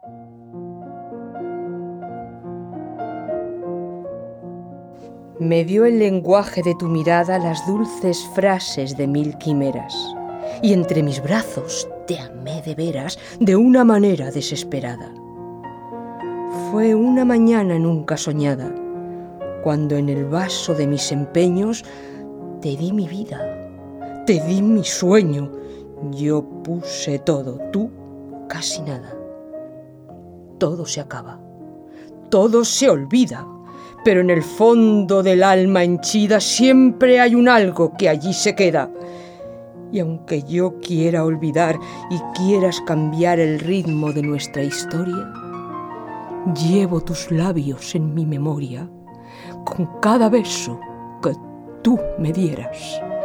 Me dio el lenguaje de tu mirada las dulces frases de 1000 quimeras, y entre mis brazos te amé de veras de una manera desesperada. Fue una mañana nunca soñada, cuando en el vaso de mis empeños te di mi vida, te di mi sueño. Yo puse todo, tú casi nada. Todo se acaba, todo se olvida, pero en el fondo del alma henchida siempre hay un algo que allí se queda. Y aunque yo quiera olvidar y quieras cambiar el ritmo de nuestra historia, llevo tus labios en mi memoria con cada beso que tú me dieras.